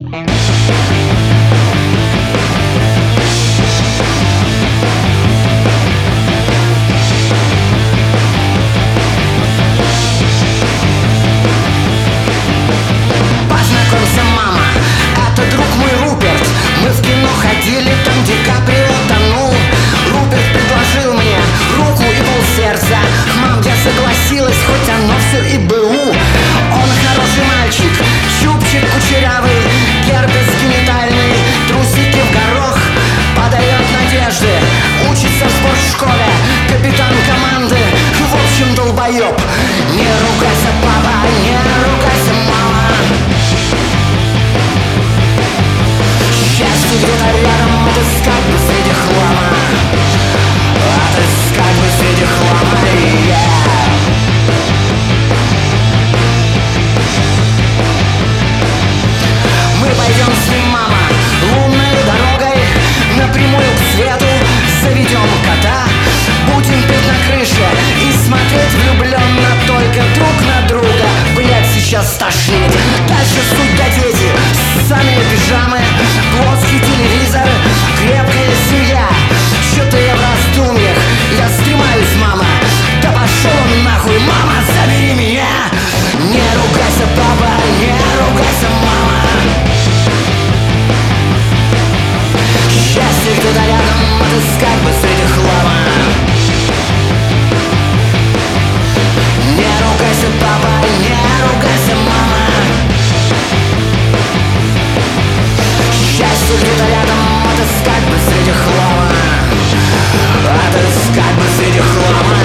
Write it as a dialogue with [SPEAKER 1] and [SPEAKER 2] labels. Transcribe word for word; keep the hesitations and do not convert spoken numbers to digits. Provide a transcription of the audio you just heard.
[SPEAKER 1] Познакомься, мама, это друг мой Руперт. Мы в кино ходили, там Ди Каприо тонул. Руперт предложил мне руку и полсердца. Мам, я согласилась, хоть оно все и БУ. Он хороший мальчик, чубчик кучерявый, герпес генитальный, трусики в горох, подает надежды, учится в спортшколе, капитан команды, в общем долбоеб. Не ругайся, папа, не ругайся, мама. Счастье где-то рядом, отыскать бы среди хлама, отыскать бы среди хлама, yeah. Мы пойдем с ним, мама, лунной дорогой, напрямую к свету, заведем кота. Будем петь на крыше и смотреть влюбленно только друг на друга. Блять, сейчас тошнит. Дальше суть до дети, ссаные пижамы, плоский телевизор, крепкая семья. Чё-то я в раздумьях, я стремаюсь, мама. Да пошел он нахуй, мама, забери меня. Не ругайся, папа, не ругайся, мама. Счастье где-то рядом, отыскать бы среди хлама. Не ругайся, папа, не ругайся, мама. Счастье где-то рядом, отыскать бы среди хлама, отыскать бы среди хлама.